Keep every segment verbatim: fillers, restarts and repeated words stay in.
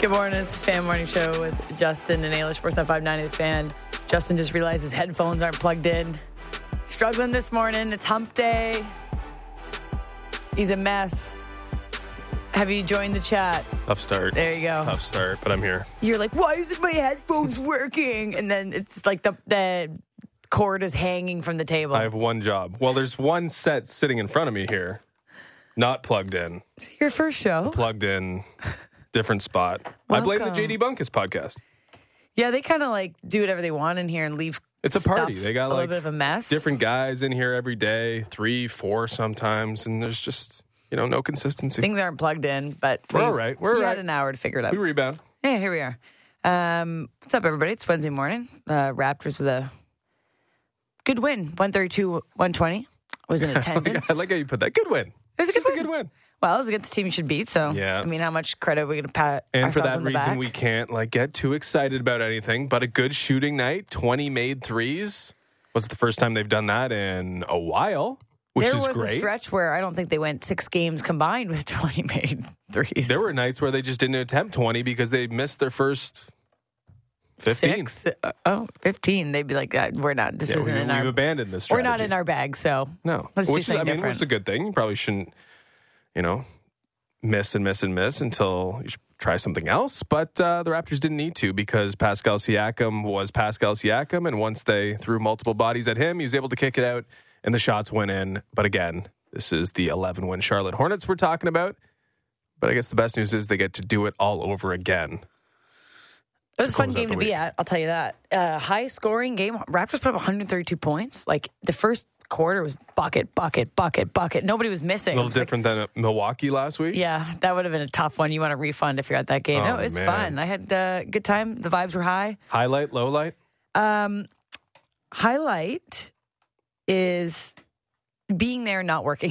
Good morning. It's the Fan Morning Show with Justin and Ailish, four seven five nine of the Fan. Justin just realized his headphones aren't plugged in. Struggling this morning. It's hump day. He's a mess. Have you joined the chat? Tough start. There you go. Tough start, but I'm here. You're like, why isn't my headphones working? And then it's like the, the cord is hanging from the table. I have one job. Well, there's one set sitting in front of me here, not plugged in. Your first show? Plugged in, different spot. I blame the J D Bunkus podcast. Yeah, they kind of like do whatever they want in here and leave. It's a party. They got a like little bit of a mess. Different guys in here every day, three, four sometimes, and there's just, you know, no consistency. Things aren't plugged in, but we're we, all right. We're we all right. had an hour to figure it out. We rebound. Yeah, here we are. Um, what's up, everybody? It's Wednesday morning. Uh, Raptors with a good win, one thirty-two one twenty. Was in attendance. I like how you put that. Good win. It was a good just win. a good win. Well, it was against the team you should beat, so yeah. I mean, how much credit are we going to pat and ourselves for that on the reason, back? we can't like get too excited about anything. But a good shooting night, twenty made threes. Was the first time they've done that in a while, which there is was great. a stretch where I don't think they went six games combined with twenty made threes. There were nights where they just didn't attempt twenty because they missed their first fifteen. Six, uh, oh, fifteen. They'd be like, uh, we're not, this Yeah, isn't we, in we've our, abandoned this we're strategy. not in our bag, so No. let's do which is, something I mean, different. which is a good thing. You probably shouldn't, you know, miss and miss and miss until you should try something else. But uh, the Raptors didn't need to because Pascal Siakam was Pascal Siakam. And once they threw multiple bodies at him, he was able to kick it out and the shots went in. But again, this is the eleven-win Charlotte Hornets we're talking about. But I guess the best news is they get to do it all over again. It was a fun close out game the to be week. at, I'll tell you that. Uh, high scoring game. Raptors put up one hundred thirty-two points. Like the first quarter was bucket, bucket, bucket, bucket. Nobody was missing. A little It was different than uh, Milwaukee last week. Like, yeah, that would have been a tough one. You want a refund if you're at that game. Oh, no, it was man. fun. I had a good time. The vibes were high. Highlight, low light? Um, highlight is being there and not working.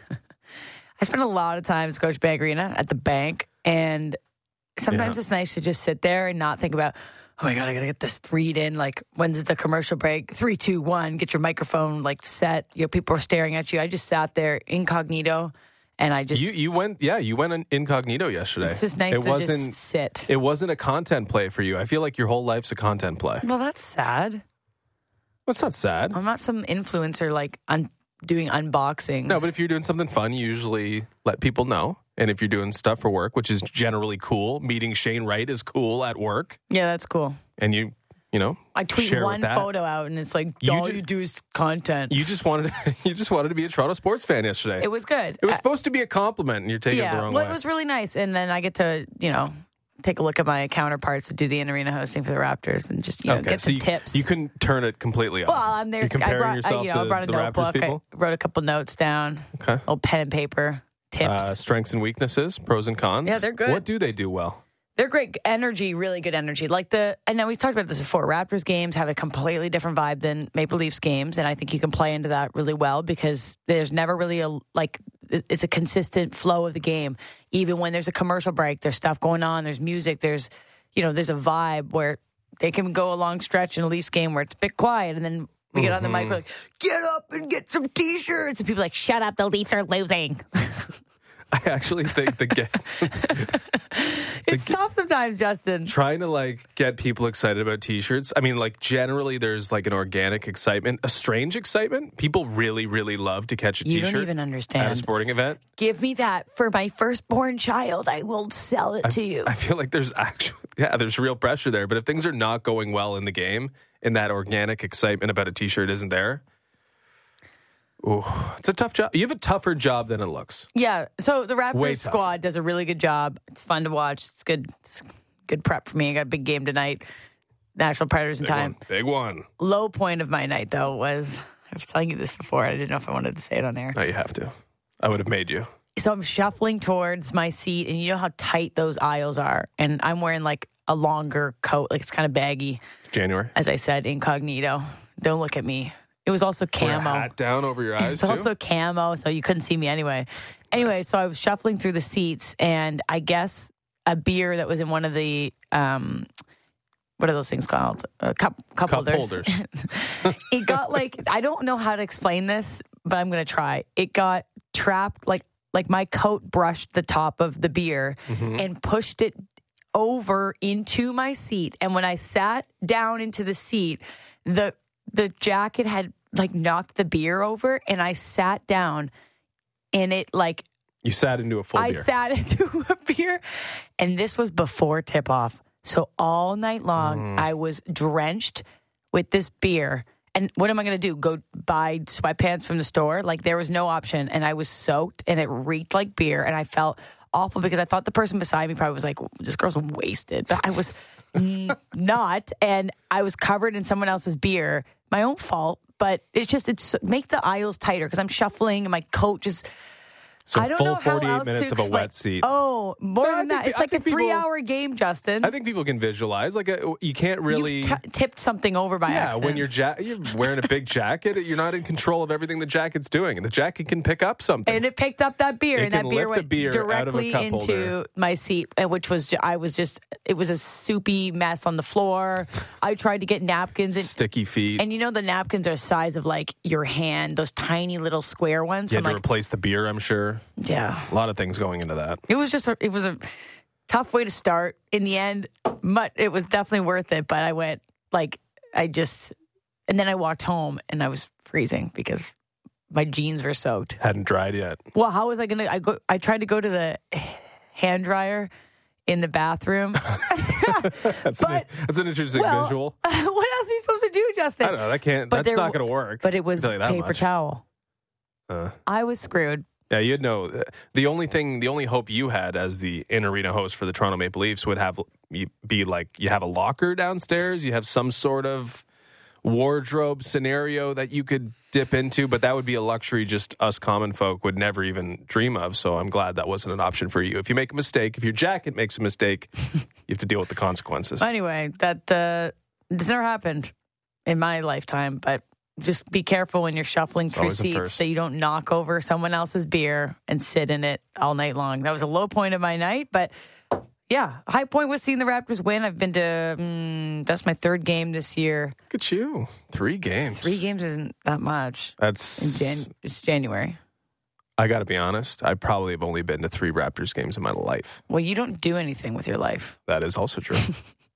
I spent a lot of time at Scotiabank Arena at the bank, and sometimes Yeah. it's nice to just sit there and not think about, oh my God, I got to get this read in. Like, when's the commercial break? Three, two, one. Get your microphone, like, set. You know, people are staring at you. I just sat there incognito, and I just... You you went yeah you went in incognito yesterday. It's just nice it to wasn't, just sit. It wasn't a content play for you. I feel like your whole life's a content play. Well, that's sad. That's not sad. I'm not some influencer, like, un- doing unboxings. No, but if you're doing something fun, you usually let people know. And if you're doing stuff for work, which is generally cool, meeting Shane Wright is cool at work. Yeah, that's cool. And you, you know, I tweet share one with that. photo out, and it's like, You all ju- you do is content. You just wanted to, you just wanted to be a Toronto sports fan yesterday. It was good. It was Uh, supposed to be a compliment, and you're taking yeah, it the wrong well, way. it was really nice. And then I get to, you know, take a look at my counterparts to do the in-arena hosting for the Raptors and just, you know, okay, get so some you, tips. You couldn't turn it completely off. Well, I'm there. You're comparing I brought, yourself I, you know, I to brought a the Raptors notebook. people. I wrote a couple notes down. Okay. A little pen and paper. Tips. Uh, strengths and weaknesses, pros and cons. Yeah, they're good. What do they do well? They're great energy, really good energy. Like the, and now we've talked about this before. Raptors games have a completely different vibe than Maple Leafs games, and I think you can play into that really well because there's never really a like it's a consistent flow of the game. Even when there's a commercial break, there's stuff going on. There's music. There's you know there's a vibe where they can go a long stretch in a Leafs game where it's a bit quiet, and then we get on the mic we're like, get up and get some t-shirts, and people are like, shut up, the Leafs are losing. I actually think the game. It's tough sometimes, Justin. Trying to like get people excited about t-shirts. I mean, like generally there's like an organic excitement, a strange excitement. People really, really love to catch a You t-shirt don't even at a understand. sporting event. Give me that for my firstborn child. I will sell it to you. I feel like there's actually, yeah, there's real pressure there. But if things are not going well in the game and that organic excitement about a t-shirt isn't there, ooh, it's a tough job. You have a tougher job than it looks. Yeah. So the Way Raptors tougher. squad does a really good job. It's fun to watch. It's good. It's good prep for me. I got a big game tonight. National Predators in Big time. one. Big one. Low point of my night though was I was telling you this before. I didn't know if I wanted to say it on air. No, you have to. I would have made you. So I'm shuffling towards my seat, and you know how tight those aisles are. And I'm wearing like a longer coat, like it's kind of baggy. January. As I said, incognito. Don't look at me. It was also Wear a camo. hat down over your eyes It's too. also camo, so you couldn't see me anyway. Anyway, so I was shuffling through the seats, and I guess a beer that was in one of the um, what are those things called? Uh, cup cup, Cup holders. holders. It got like I don't know how to explain this, but I'm gonna try. It got trapped like like my coat brushed the top of the beer Mm-hmm. and pushed it over into my seat. And when I sat down into the seat, the the jacket had like knocked the beer over, and I sat down and it like You sat into a full I beer. sat into a beer, and this was before tip off. So all night long, mm. I was drenched with this beer. And what am I going to do? Go buy sweatpants from the store? Like, there was no option. And I was soaked, and it reeked like beer. And I felt awful because I thought the person beside me probably was like, this girl's wasted. But I was n- not. And I was covered in someone else's beer. My own fault. But it's just, it's make the aisles tighter because I'm shuffling and my coat just... So I don't full know how forty-eight else minutes to of a explain. wet seat. Oh, more No, than think, that. It's I like a people, three-hour game, Justin. I think people can visualize. Like, a, you can't really... You've t- tipped something over by yeah, accident. when you're, ja- you're wearing a big jacket, you're not in control of everything the jacket's doing. And the jacket can pick up something. And it picked up that beer. It and that can beer lift a went beer out of a directly cup into holder. my seat, and which was, ju- I was just, it was a soupy mess on the floor. I tried to get napkins. And, Sticky feet. and you know the napkins are the size of like your hand, those tiny little square ones. You had from to like, replace the beer, I'm sure. Yeah. A lot of things going into that. It was just, a, it was a tough way to start. In the end, but it was definitely worth it. But I went, like, I just, and then I walked home and I was freezing because my jeans were soaked. Hadn't dried yet. Well, how was I going to, I go, I tried to go to the hand dryer in the bathroom. that's, but, an, that's an interesting well, visual. What else are you supposed to do, Justin? I don't know. That can't, But that's there- not going to work. But it was I'll tell you that paper much. towel. Uh. I was screwed. Yeah, you'd know. The only thing, the only hope you had as the in-arena host for the Toronto Maple Leafs would have be like you have a locker downstairs, you have some sort of wardrobe scenario that you could dip into, but that would be a luxury just us common folk would never even dream of. So I'm glad that wasn't an option for you. If you make a mistake, if your jacket makes a mistake, you have to deal with the consequences. Anyway, that uh, this never happened in my lifetime, but just be careful when you're shuffling through Always a seats first. that you don't knock over someone else's beer and sit in it all night long. That was a low point of my night, but yeah, high point was seeing the Raptors win. I've been to, mm, that's my third game this year. Look at you. Three games. Three games isn't that much. That's... In Jan- it's January. I got to be honest. I probably have only been to three Raptors games in my life. Well, you don't do anything with your life. That is also true.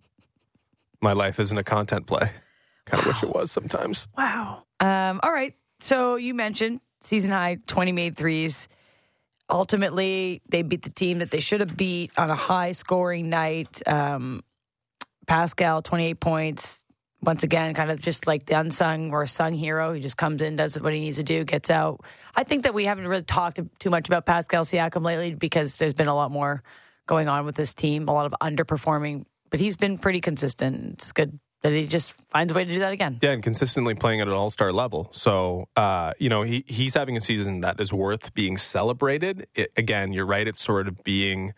My life isn't a content play. Kind of wish it was sometimes. Wow. Um, all right. So you mentioned season high twenty made threes. Ultimately, they beat the team that they should have beat on a high scoring night. Um, Pascal, twenty-eight points. Once again, kind of just like the unsung or sung hero. He just comes in, does what he needs to do, gets out. I think that we haven't really talked too much about Pascal Siakam lately because there's been a lot more going on with this team, a lot of underperforming. But he's been pretty consistent. It's good that he just finds a way to do that again. Yeah, and consistently playing at an all-star level. So, uh, you know, he he's having a season that is worth being celebrated. It, again, you're right. It's sort of being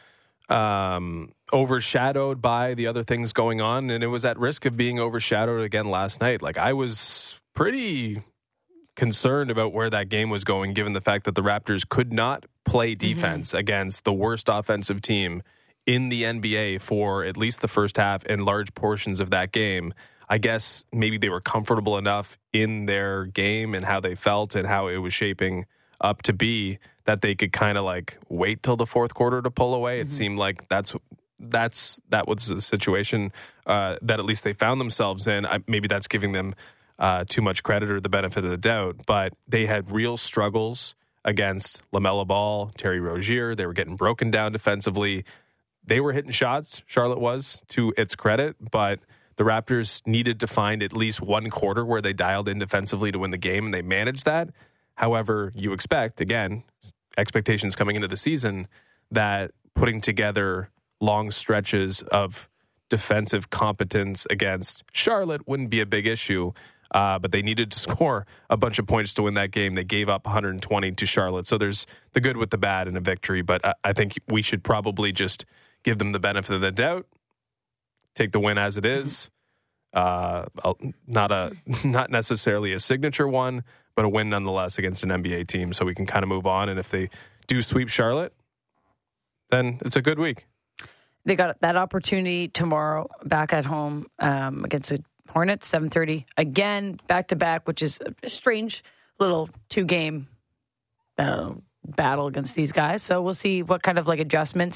um, overshadowed by the other things going on, and it was at risk of being overshadowed again last night. Like, I was pretty concerned about where that game was going, given the fact that the Raptors could not play defense mm-hmm. against the worst offensive team in the N B A for at least the first half and large portions of that game. I guess maybe they were comfortable enough in their game and how they felt and how it was shaping up to be that they could kind of like wait till the fourth quarter to pull away. Mm-hmm. It seemed like that's that's that was the situation uh, that at least they found themselves in. I, maybe that's giving them uh, too much credit or the benefit of the doubt, but they had real struggles against LaMelo Ball, Terry Rozier. They were getting broken down defensively. They were hitting shots, Charlotte was, to its credit, but the Raptors needed to find at least one quarter where they dialed in defensively to win the game, and they managed that. However, you expect, again, expectations coming into the season, that putting together long stretches of defensive competence against Charlotte wouldn't be a big issue, uh, but they needed to score a bunch of points to win that game. They gave up one hundred twenty to Charlotte, so there's the good with the bad in a victory, but I, I think we should probably just give them the benefit of the doubt, take the win as it is. Uh, not a not necessarily a signature one, but a win nonetheless against an N B A team, so we can kind of move on. And if they do sweep Charlotte, then it's a good week. They got that opportunity tomorrow back at home um, against the Hornets, seven thirty. Again, back-to-back, which is a strange little two-game uh, battle against these guys. So we'll see what kind of like adjustments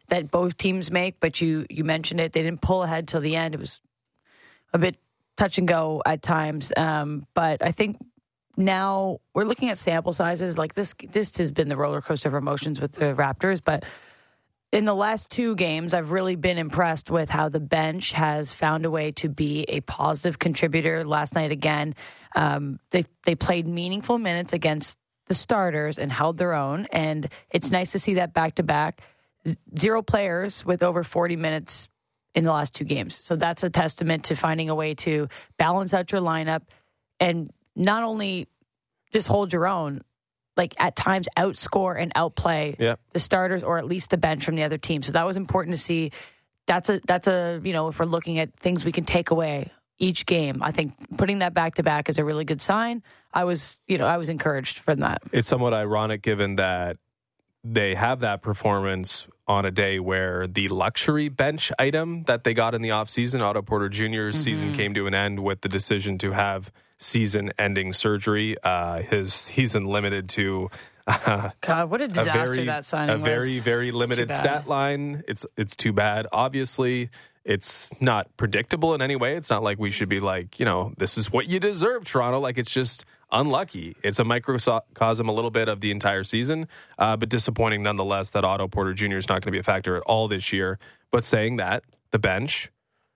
that both teams make, but you, you mentioned it. They didn't pull ahead till the end. It was a bit touch and go at times. Um, but I think now we're looking at sample sizes. Like this, this has been the roller coaster of emotions with the Raptors. But in the last two games, I've really been impressed with how the bench has found a way to be a positive contributor. Last night, again, um, they they played meaningful minutes against the starters and held their own. And it's nice to see that back to back. Zero players with over forty minutes in the last two games. So that's a testament to finding a way to balance out your lineup and not only just hold your own, like at times outscore and outplay yeah. the starters or at least the bench from the other team. So that was important to see. That's a, that's a, you know, if we're looking at things we can take away each game, I think putting that back to back is a really good sign. I was, you know, I was encouraged from that. It's somewhat ironic given that they have that performance on a day where the luxury bench item that they got in the offseason, Otto Porter Junior's mm-hmm. season came to an end with the decision to have season-ending surgery. Uh, his season limited to uh, God, what a disaster a very, that signing a was. very, very limited stat line. It's it's too bad. Obviously, it's not predictable in any way. It's not like we should be like, you know, this is what you deserve, Toronto. Like, it's just unlucky. It's a microcosm a little bit of the entire season, uh, but disappointing nonetheless that Otto Porter Junior is not going to be a factor at all this year. But saying that, the bench,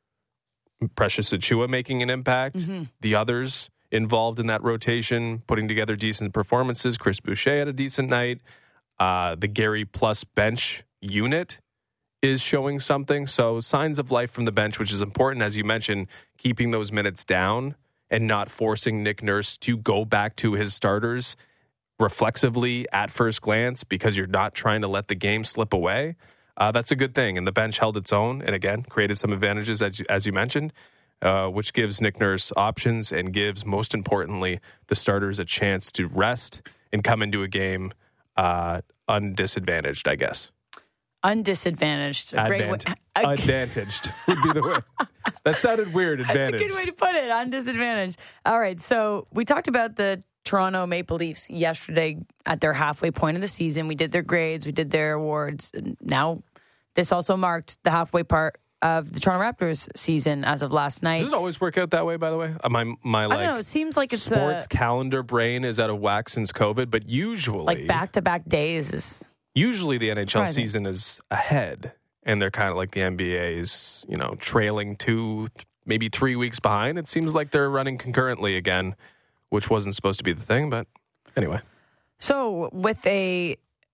Precious Achiuwa making an impact, mm-hmm. the others involved in that rotation, putting together decent performances. Chris Boucher had a decent night. Uh, the Gary plus bench unit is showing something. So signs of life from the bench, which is important, as you mentioned, keeping those minutes down and not forcing Nick Nurse to go back to his starters reflexively at first glance because you're not trying to let the game slip away. Uh, that's a good thing. And the bench held its own and, again, created some advantages, as you, as you mentioned, uh, which gives Nick Nurse options and gives, most importantly, the starters a chance to rest and come into a game uh, undisadvantaged, I guess. Undisadvantaged. A great Advant- way. Advantaged would be the way. That sounded weird. Advantaged. That's a good way to put it. Undisadvantaged. All right. So we talked about the Toronto Maple Leafs yesterday at their halfway point of the season. We did their grades. We did their awards. And now this also marked the halfway part of the Toronto Raptors season as of last night. Does it always work out that way, by the way? Uh, my, my like, I don't know. It seems like it's sports a, calendar brain is out of whack since COVID, but usually... like back-to-back days is... Usually the N H L surprising. Season is ahead, and they're kind of like the N B A's, you know, trailing two, th- maybe three weeks behind. It seems like they're running concurrently again, which wasn't supposed to be the thing, but anyway. So with a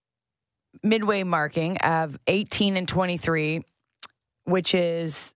midway marking of eighteen and twenty-three, which is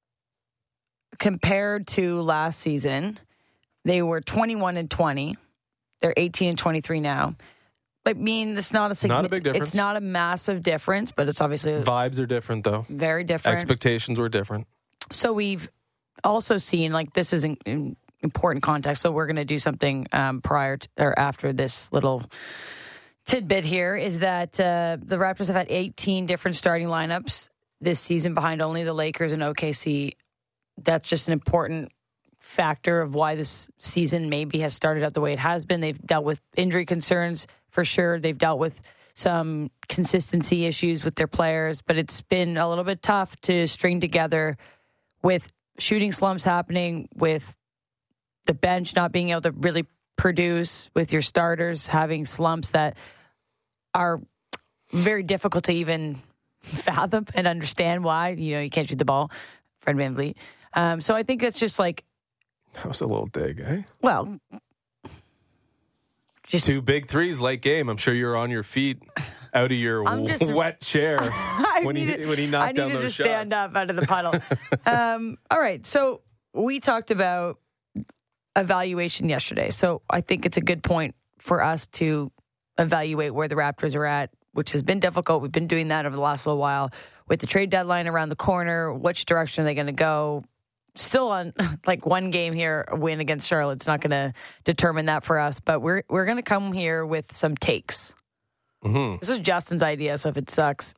compared to last season, they were twenty-one and twenty. They're eighteen and twenty-three now. I mean, it's not a significant, not a big difference. It's not a massive difference, but it's obviously vibes are different, though. Very different. Expectations were different. So we've also seen, like, this is in, in important context. So we're going to do something um, prior to, or after this little tidbit here is that uh, the Raptors have had eighteen different starting lineups this season behind only the Lakers and O K C. That's just an important factor of why this season maybe has started out the way it has been. They've dealt with injury concerns for sure. They've dealt with some consistency issues with their players, but it's been a little bit tough to string together with shooting slumps happening, with the bench not being able to really produce, with your starters having slumps that are very difficult to even fathom and understand why. You know, you can't shoot the ball, Fred VanVleet. Um, so I think it's just like, that was a little dig, eh? Well, just two big threes, late game. I'm sure you're on your feet, out of your just, wet chair when needed, he when he knocked down those shots. I needed to stand up out of the puddle. um, all right, so we talked about evaluation yesterday. So I think it's a good point for us to evaluate where the Raptors are at, which has been difficult. We've been doing that over the last little while with the trade deadline around the corner. Which direction are they going to go? Still on like one game here, a win against Charlotte. It's not going to determine that for us, but we're we're going to come here with some takes. Mm-hmm. This was Justin's idea, so if it sucks.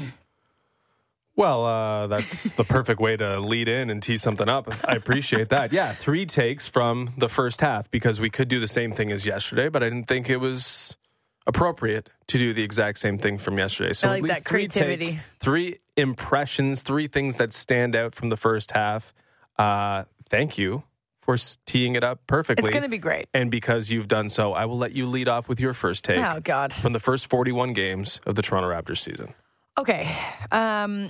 Well, uh, that's the perfect way to lead in and tee something up. I appreciate that. Yeah, three takes from the first half because we could do the same thing as yesterday, but I didn't think it was appropriate to do the exact same thing from yesterday. So I like at least that three creativity. takes, three impressions, three things that stand out from the first half. Uh, thank you for teeing it up perfectly. It's going to be great. And because you've done so, I will let you lead off with your first take. Oh, God. From the first forty-one games of the Toronto Raptors season. Okay. Um,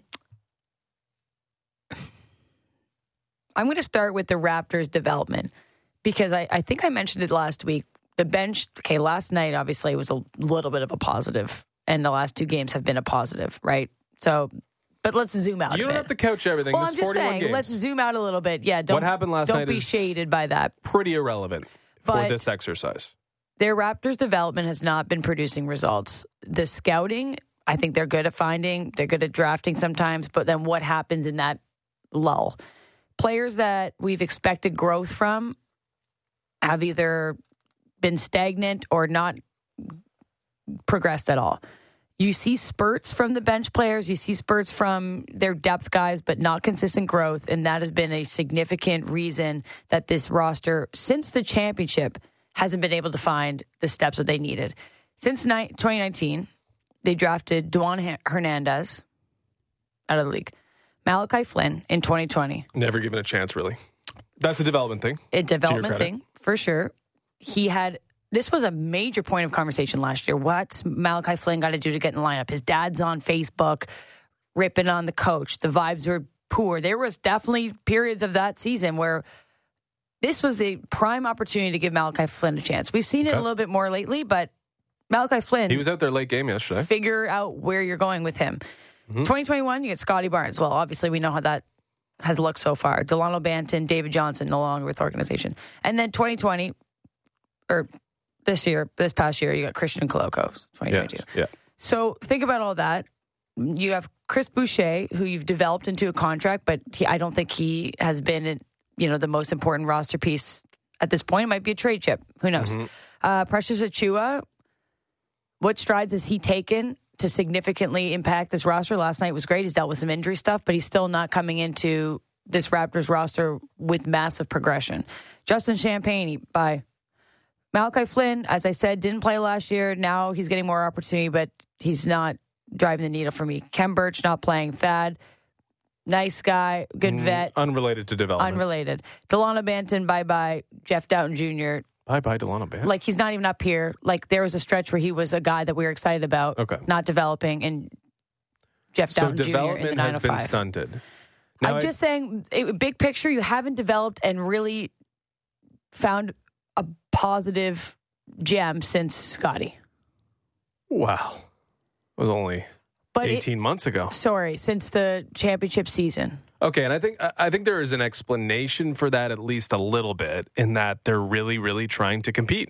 I'm going to start with the Raptors development because I, I think I mentioned it last week. The bench, okay, last night obviously was a little bit of a positive, and the last two games have been a positive, right? So, but let's zoom out You a don't bit. have to couch everything. Well, This I'm just forty-one saying, games. let's zoom out a little bit. Yeah, don't, What happened last don't night be is shaded by that. pretty irrelevant for But- this exercise. Their Raptors development has not been producing results. The scouting, I think they're good at finding, they're good at drafting sometimes, but then what happens in that lull? Players that we've expected growth from have either been stagnant or not progressed at all. You see spurts from the bench players, you see spurts from their depth guys, but not consistent growth, and that has been a significant reason that this roster, since the championship, hasn't been able to find the steps that they needed. Since ni- twenty nineteen, they drafted Duan Hernandez out of the league, Malachi Flynn in twenty twenty. Never given a chance, really. That's a development thing. A development credit. thing, for sure. He had, this was a major point of conversation last year. What's Malachi Flynn got to do to get in the lineup? His dad's on Facebook ripping on the coach. The vibes were poor. There was definitely periods of that season where this was a prime opportunity to give Malachi Flynn a chance. We've seen it Okay. a little bit more lately, but Malachi Flynn, He was out there late game yesterday. figure out where you're going with him. twenty twenty-one, you get Scotty Barnes. Well, obviously, we know how that has looked so far. Delano Banton, David Johnson, no longer with the organization. And then twenty twenty, or this year, this past year, you got Christian Kolokos, twenty twenty-two. Yes. Yeah. So think about all that. You have Chris Boucher, who you've developed into a contract, but he, I don't think he has been, you know, the most important roster piece at this point. It might be a trade chip. Who knows? Mm-hmm. Uh, Precious Achiuwa, what strides has he taken to significantly impact this roster? Last night was great. He's dealt with some injury stuff, but he's still not coming into this Raptors roster with massive progression. Justin Champagne, bye. Malachi Flynn, as I said, didn't play last year. Now he's getting more opportunity, but he's not driving the needle for me. Kem Birch not playing. Thad, nice guy, good vet. Unrelated to development. Unrelated. Delano Banton, bye-bye. Jeff Doughton Junior Bye-bye, Delano Banton. Like, he's not even up here. Like, there was a stretch where he was a guy that we were excited about, Okay. not developing, and Jeff so Doughton Junior in the development nine has oh been five. stunted. Now I'm I- just saying, it, big picture, you haven't developed and really found a positive gem since Scotty. Wow. It was only But it, eighteen months ago. sorry, since the championship season. Okay, and I think I think there is an explanation for that, at least a little bit, in that they're really, really trying to compete.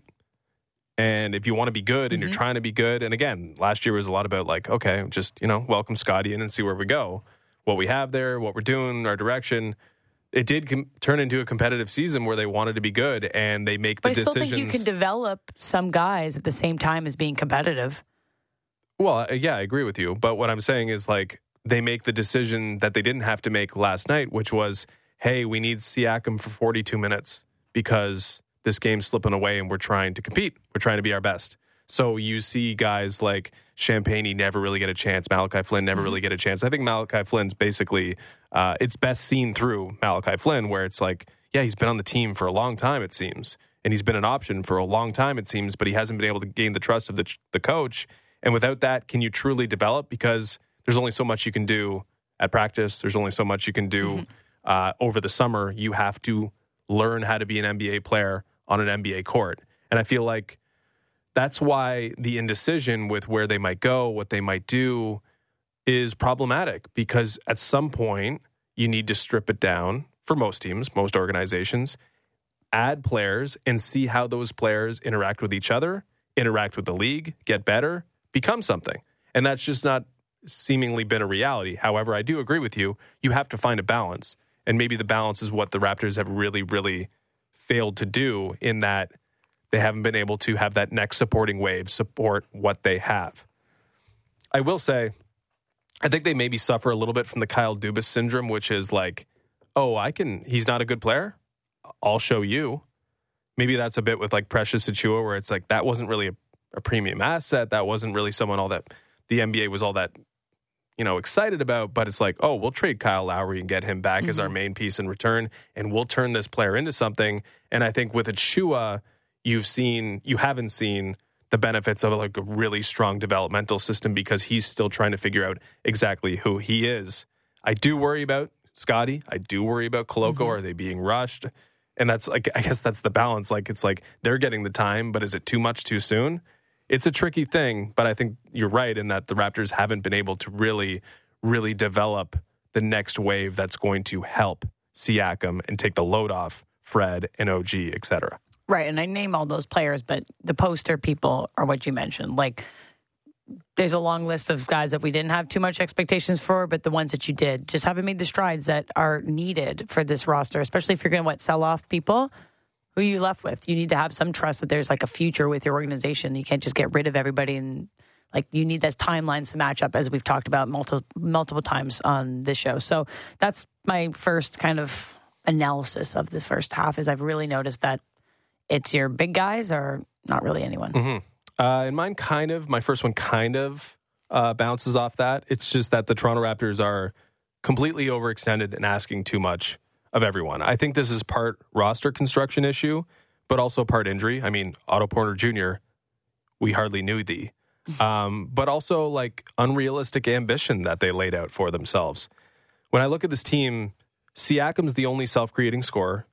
And if you want to be good and Mm-hmm. you're trying to be good, and again, last year was a lot about like, okay, just, you know, welcome Scotty in and see where we go. What we have there, what we're doing, our direction. It did com- turn into a competitive season where they wanted to be good, and they make the But I still decisions. think you can develop some guys at the same time as being competitive. Well, uh, yeah, I agree with you. But what I'm saying is, like, they make the decision that they didn't have to make last night, which was, hey, we need Siakam for forty-two minutes because this game's slipping away and we're trying to compete. We're trying to be our best. So you see guys like Champagne never really get a chance. Malachi Flynn never really get a chance. I think Malachi Flynn's basically, uh, it's best seen through Malachi Flynn, where it's like, yeah, he's been on the team for a long time, it seems. And he's been an option for a long time, it seems, but he hasn't been able to gain the trust of the, the coach. And without that, can you truly develop? Because there's only so much you can do at practice. There's only so much you can do mm-hmm. uh, over the summer. You have to learn how to be an N B A player on an N B A court. And I feel like that's why the indecision with where they might go, what they might do, is problematic. Because at some point, you need to strip it down for most teams, most organizations, add players and see how those players interact with each other, interact with the league, get better, become something. And that's just not seemingly been a reality. However, I do agree with you. You have to find a balance. And maybe the balance is what the Raptors have really, really failed to do, in that they haven't been able to have that next supporting wave support what they have. I will say, I think they maybe suffer a little bit from the Kyle Dubas syndrome, which is like, oh, I can, he's not a good player. I'll show you. Maybe that's a bit with like Precious Achiuwa, where it's like, that wasn't really a, a premium asset. That wasn't really someone all that the N B A was all that, you know, excited about. But it's like, oh, we'll trade Kyle Lowry and get him back mm-hmm. as our main piece in return, and we'll turn this player into something. And I think with Achua, you've seen, you haven't seen the benefits of like a really strong developmental system because he's still trying to figure out exactly who he is. I do worry about Scotty. I do worry about Koloko. Mm-hmm. Are they being rushed? And that's like, I guess that's the balance. Like, it's like they're getting the time, but is it too much too soon? It's a tricky thing, but I think you're right in that the Raptors haven't been able to really, really develop the next wave that's going to help Siakam and take the load off Fred and O G, et cetera. Right, and I name all those players, but the poster people are what you mentioned. Like, there's a long list of guys that we didn't have too much expectations for, but the ones that you did just haven't made the strides that are needed for this roster, especially if you're going to, what, sell off people. Who are you left with? You need to have some trust that there's like a future with your organization. You can't just get rid of everybody, and like you need those timelines to match up, as we've talked about multiple multiple times on this show. So that's my first kind of analysis of the first half. Is I've really noticed that it's your big guys or not really anyone. Mm-hmm. Uh, and mine kind of, my first one kind of uh, bounces off that. It's just that the Toronto Raptors are completely overextended and asking too much of everyone. I think this is part roster construction issue, but also part injury. I mean, Otto Porter Junior, we hardly knew thee. Um, but also like unrealistic ambition that they laid out for themselves. When I look at this team, Siakam's the only self-creating scorer.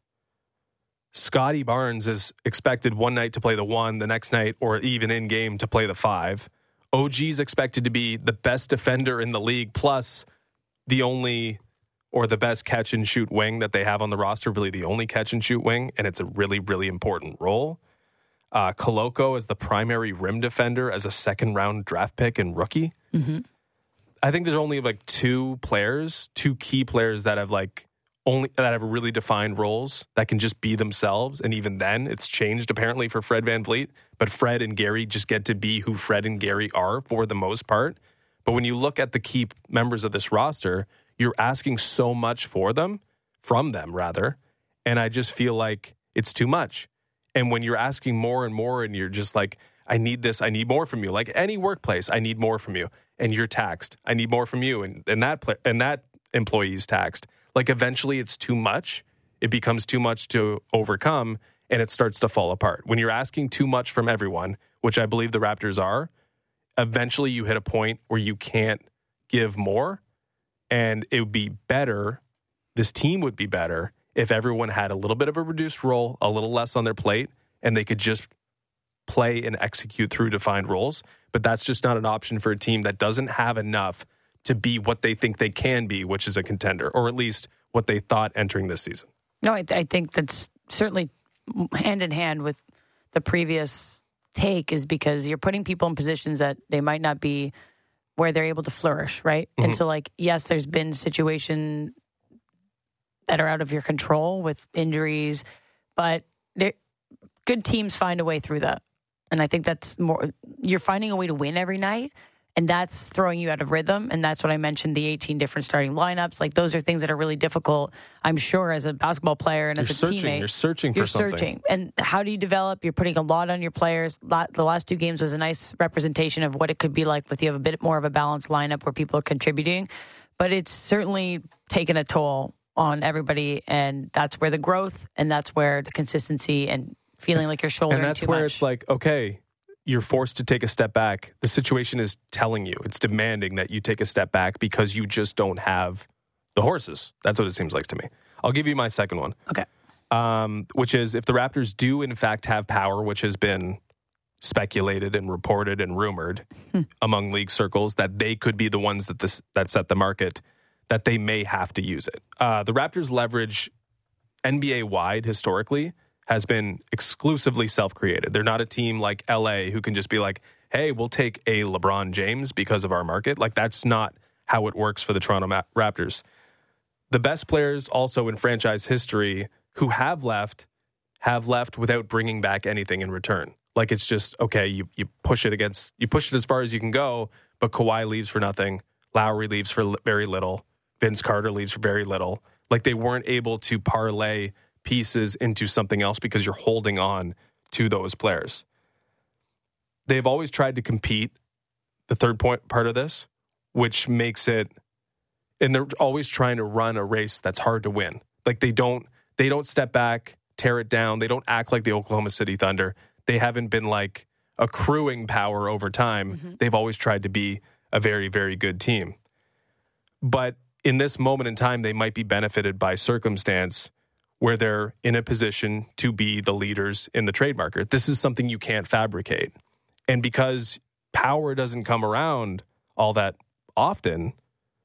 Scotty Barnes is expected one night to play the one, the next night, or even in game to play the five. O G's expected to be the best defender in the league, plus the only or the best catch and shoot wing that they have on the roster, really the only catch and shoot wing, and it's a really, really important role. Uh, Koloko is the primary rim defender as a second round draft pick and rookie. Mm-hmm. I think there's only like two players, two key players that have like only that have really defined roles that can just be themselves. And even then it's changed apparently for Fred VanVleet, but Fred and Gary just get to be who Fred and Gary are for the most part. But when you look at the key members of this roster, you're asking so much for them, from them rather. And I just feel like it's too much. And when you're asking more and more and you're just like, I need this, I need more from you. Like any workplace, I need more from you. And you're taxed. I need more from you. And, and that pla- and that employee's taxed. Like eventually it's too much. It becomes too much to overcome and it starts to fall apart. When you're asking too much from everyone, which I believe the Raptors are, eventually you hit a point where you can't give more. And it would be better, this team would be better if everyone had a little bit of a reduced role, a little less on their plate, and they could just play and execute through defined roles. But that's just not an option for a team that doesn't have enough to be what they think they can be, which is a contender, or at least what they thought entering this season. No, I, I think that's certainly hand in hand with the previous take, is because you're putting people in positions that they might not be where they're able to flourish, right? Mm-hmm. And so, like, yes, there's been situations that are out of your control with injuries, but good teams find a way through that. And I think that's more, you're finding a way to win every night, and that's throwing you out of rhythm. And that's what I mentioned, the eighteen different starting lineups. Like, those are things that are really difficult, I'm sure, as a basketball player and you're as a searching, teammate. You're searching for you're something. Searching. And how do you develop? You're putting a lot on your players. The last two games was a nice representation of what it could be like with you have a bit more of a balanced lineup where people are contributing. But it's certainly taken a toll on everybody, and that's where the growth and that's where the consistency and feeling like you're shouldering too much. And that's where it's like, okay, you're forced to take a step back. The situation is telling you, it's demanding that you take a step back because you just don't have the horses. That's what it seems like to me. I'll give you my second one. Okay. Um, which is, if the Raptors do in fact have power, which has been speculated and reported and rumored hmm. among league circles, that they could be the ones that this that set the market, that they may have to use it. Uh, the Raptors' leverage N B A-wide historically has been exclusively self-created. They're not a team like L A who can just be like, hey, we'll take a LeBron James because of our market. Like, that's not how it works for the Toronto Ma- Raptors. The best players also in franchise history who have left, have left without bringing back anything in return. Like, it's just, okay, you, you push it against, you push it as far as you can go, but Kawhi leaves for nothing. Lowry leaves for very little. Vince Carter leaves for very little. Like, they weren't able to parlay pieces into something else because you're holding on to those players. they've always tried to compete, the third point part of this, which makes it, and they're always trying to run a race that's hard to win. Like they don't, they don't step back, tear it down. They don't act like the Oklahoma City Thunder. They haven't been like accruing power over time. Mm-hmm. They've always tried to be a very, very good team. But in this moment in time, they might be benefited by circumstance where they're in a position to be the leaders in the trade market. This is something you can't fabricate. And because power doesn't come around all that often,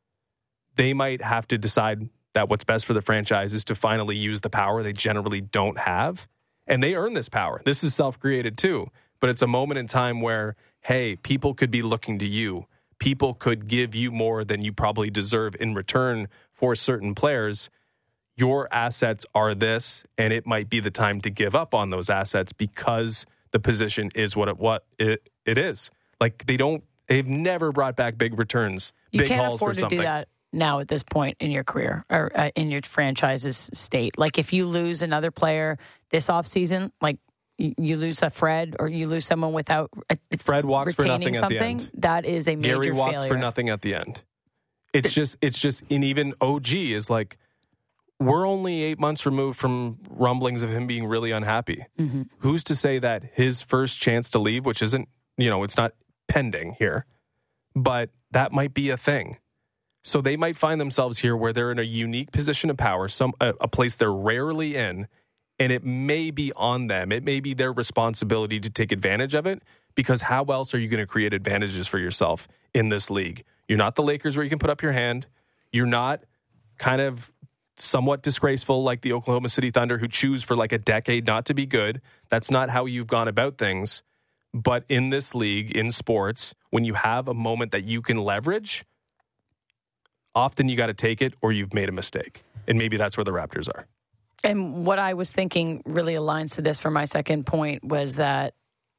they might have to decide that what's best for the franchise is to finally use the power they generally don't have. And they earn this power. This is self-created too. But it's a moment in time where, hey, people could be looking to you. People could give you more than you probably deserve in return for certain players. Your assets are this, and it might be the time to give up on those assets because the position is what it what it, it is. Like they don't, they've never brought back big returns. You big can't hauls afford for to something. do that now at this point in your career or uh, in your franchise's state. Like if you lose another player this offseason, like you, you lose a Fred or you lose someone without uh, Fred walks for nothing at the end. That is a major Gary walks failure. for nothing at the end. It's just, it's just, and even O G is like, we're only eight months removed from rumblings of him being really unhappy. Mm-hmm. Who's to say that his first chance to leave, which isn't, you know, it's not pending here, but that might be a thing. So they might find themselves here where they're in a unique position of power, some a, a place they're rarely in, and it may be on them. It may be their responsibility to take advantage of it, because how else are you going to create advantages for yourself in this league? You're not the Lakers where you can put up your hand. You're not kind of somewhat disgraceful like the Oklahoma City Thunder who choose for like a decade not to be good. That's not how you've gone about things. But in this league, in sports, when you have a moment that you can leverage, often you got to take it or you've made a mistake. And maybe that's where the Raptors are. And what I was thinking really aligns to this for my second point was that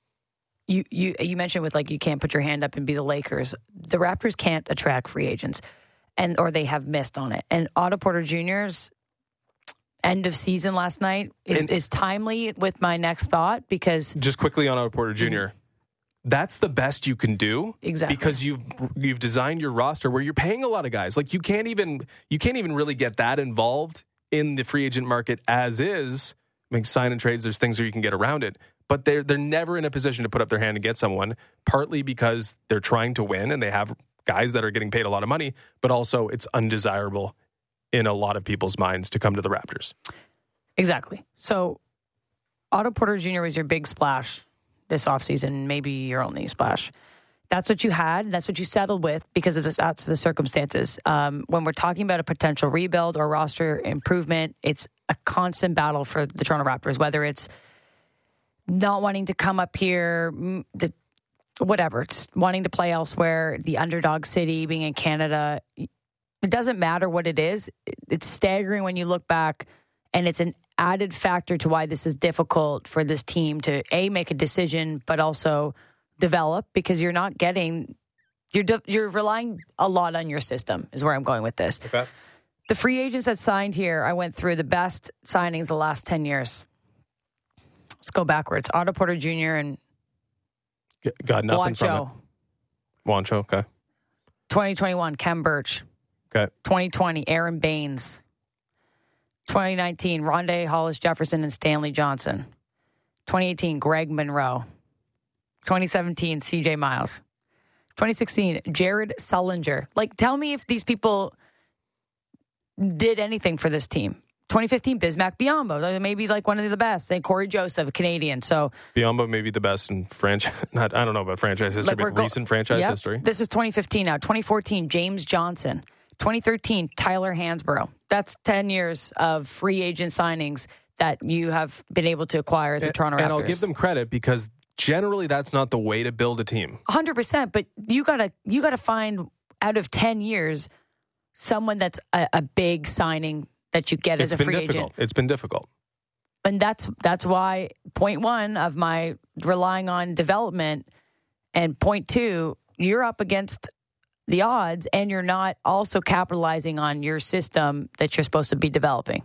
you you you mentioned with like you can't put your hand up and be the Lakers. The Raptors can't attract free agents. And or they have missed on it. And Otto Porter Junior's end of season last night is, is timely with my next thought because just quickly on Otto Porter Junior Mm-hmm. That's the best you can do, exactly, because you've you've designed your roster where you're paying a lot of guys. Like you can't even you can't even really get that involved in the free agent market as is. I mean, sign and trades, there's things where you can get around it, but they're they're never in a position to put up their hand and get someone. Partly because they're trying to win and they have guys that are getting paid a lot of money, but also it's undesirable in a lot of people's minds to come to the Raptors. Exactly. So Otto Porter Junior was your big splash this offseason, maybe your only splash. That's what you had. That's what you settled with because of this, that's the circumstances. Um, when we're talking about a potential rebuild or roster improvement, it's a constant battle for the Toronto Raptors, whether it's not wanting to come up here, the whatever, it's wanting to play elsewhere, the underdog city, being in Canada. It doesn't matter what it is. It's staggering when you look back, and it's an added factor to why this is difficult for this team to, A, make a decision, but also develop, because you're not getting, you're de- you're relying a lot on your system, is where I'm going with this. Okay. The free agents that signed here, I went through the best signings the last ten years. Let's go backwards. Otto Porter Junior and Got nothing Juancho. from it. Juancho, okay. twenty twenty-one, Kem Birch. Okay. twenty twenty, Aaron Baines. twenty nineteen, Rondé Hollis Jefferson and Stanley Johnson. twenty eighteen, Greg Monroe. twenty seventeen, C J Miles. twenty sixteen, Jared Sullinger. Like, tell me if these people did anything for this team. twenty fifteen, Bismack Biyombo, maybe like one of the best. And Corey Joseph, Canadian. So Biyombo may be the best in franchise. Not, I don't know about franchise history, like but go- recent franchise yep. history. This is twenty fifteen now. twenty fourteen, James Johnson. twenty thirteen, Tyler Hansbrough. That's ten years of free agent signings that you have been able to acquire as a Toronto Raptors. And I'll give them credit because generally that's not the way to build a team. one hundred percent. But you gotta you gotta find out of ten years someone that's a, a big signing that you get It's as a free been difficult. agent. It's been difficult. And that's that's why point one of my relying on development, and point two, you're up against the odds and you're not also capitalizing on your system that you're supposed to be developing.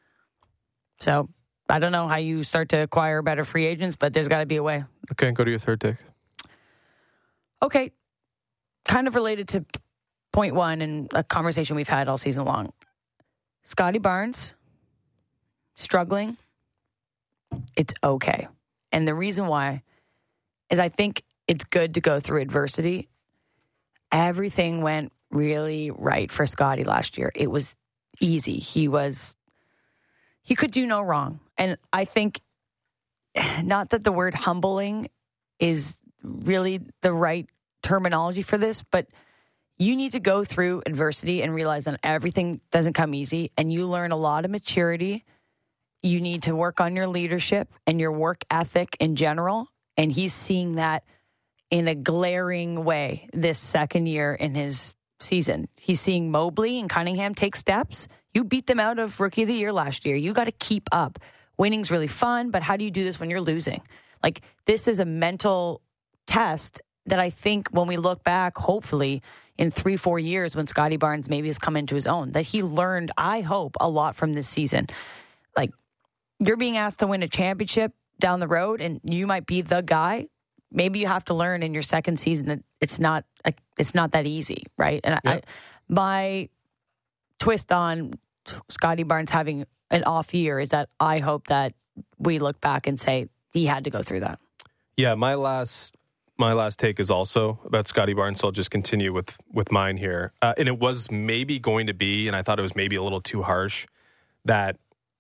So I don't know how you start to acquire better free agents, but there's got to be a way. Okay, go to your third take. Okay, kind of related to point one and a conversation we've had all season long. Scotty Barnes, struggling. It's okay. And the reason why is I think it's good to go through adversity. Everything went really right for Scotty last year. It was easy. He was, he could do no wrong. And I think not that the word humbling is really the right terminology for this, but you need to go through adversity and realize that everything doesn't come easy, and you learn a lot of maturity. You need to work on your leadership and your work ethic in general, and he's seeing that in a glaring way this second year in his season. He's seeing Mobley and Cunningham take steps. You beat them out of Rookie of the Year last year. You got to keep up. Winning's really fun, but how do you do this when you're losing? Like, this is a mental test that I think when we look back, hopefully in three, four years when Scotty Barnes maybe has come into his own, that he learned, I hope, a lot from this season. Like, you're being asked to win a championship down the road and you might be the guy. Maybe you have to learn in your second season that it's not it's not that easy, right? And yeah. I, my twist on Scotty Barnes having an off year is that I hope that we look back and say he had to go through that. Yeah, my last my last take is also about Scotty Barnes, so I'll just continue with, with mine here. Uh, and it was maybe going to be, and I thought it was maybe a little too harsh, that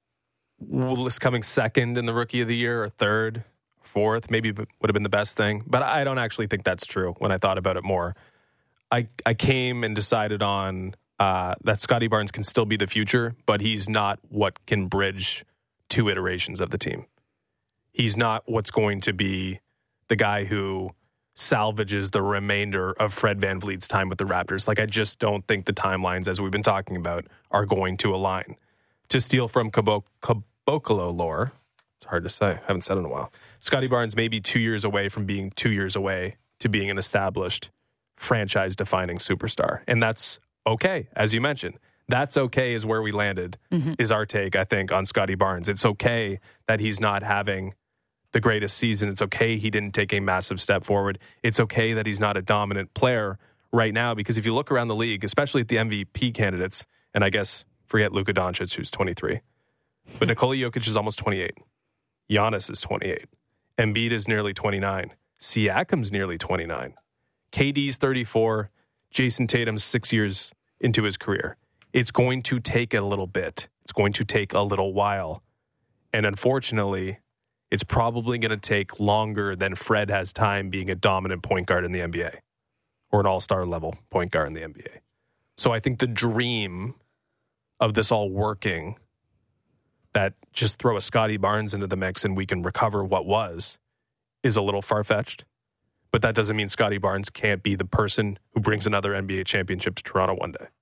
was coming second in the Rookie of the Year or third, fourth, maybe would have been the best thing. But I don't actually think that's true when I thought about it more. I, I came and decided on uh, that Scotty Barnes can still be the future, but he's not what can bridge two iterations of the team. He's not what's going to be the guy who salvages the remainder of Fred VanVleet's time with the Raptors. Like, I just don't think the timelines, as we've been talking about, are going to align. To steal from Caboclo lore, it's hard to say, I haven't said it in a while, Scotty Barnes may be two years away from being two years away to being an established franchise-defining superstar. And that's okay, as you mentioned. That's okay is where we landed, mm-hmm. is our take, I think, on Scotty Barnes. It's okay that he's not having the greatest season. It's okay he didn't take a massive step forward. It's okay that he's not a dominant player right now, because if you look around the league, especially at the M V P candidates, and I guess forget Luka Doncic, who's twenty-three, but Nikola Jokic is almost twenty-eight. Giannis is twenty-eight. Embiid is nearly twenty-nine. Siakam's nearly twenty-nine. K D's thirty-four. Jason Tatum's six years into his career. It's going to take a little bit. It's going to take a little while. And unfortunately, it's probably going to take longer than Fred has time being a dominant point guard in the N B A or an all-star level point guard in the N B A. So I think the dream of this all working, that just throw a Scotty Barnes into the mix and we can recover what was, is a little far-fetched. But that doesn't mean Scotty Barnes can't be the person who brings another N B A championship to Toronto one day.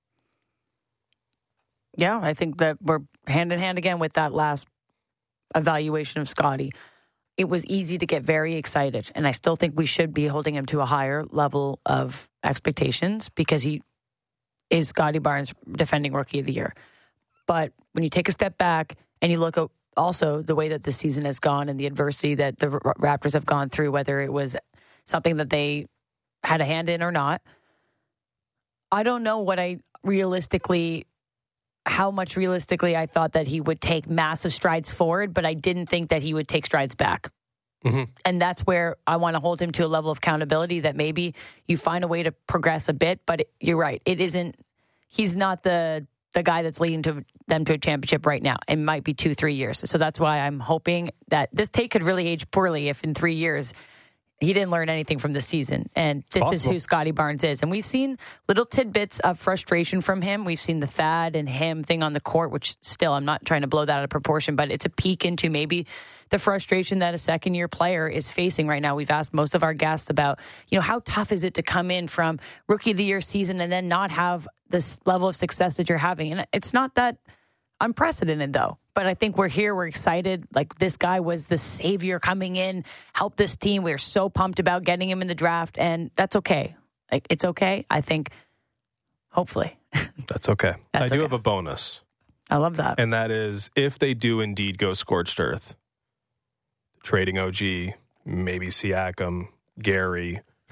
Yeah, I think that we're hand in hand again with that last evaluation of Scotty. It was easy to get very excited, and I still think we should be holding him to a higher level of expectations because he is Scotty Barnes defending Rookie of the Year. But when you take a step back and you look at also the way that the season has gone and the adversity that the Raptors have gone through, whether it was something that they had a hand in or not, I don't know what I realistically... how much realistically I thought that he would take massive strides forward, but I didn't think that he would take strides back. Mm-hmm. And that's where I want to hold him to a level of accountability that maybe you find a way to progress a bit, but it, you're right. It isn't, he's not the the guy that's leading to them to a championship right now. It might be two, three years. So that's why I'm hoping that this take could really age poorly if in three years he didn't learn anything from this season. And this Possible. is who Scotty Barnes is. And we've seen little tidbits of frustration from him. We've seen the Thad and him thing on the court, which still, I'm not trying to blow that out of proportion, but it's a peek into maybe the frustration that a second-year player is facing right now. We've asked most of our guests about, you know, how tough is it to come in from Rookie of the Year season and then not have this level of success that you're having? And it's not that unprecedented, though. But I think we're here. We're excited. Like, this guy was the savior coming in, help this team. We're so pumped about getting him in the draft, and that's okay. Like, it's okay. I think, hopefully. That's okay. That's I do okay. have a bonus. I love that. And that is, if they do indeed go scorched earth, trading O G, maybe Siakam, Gary,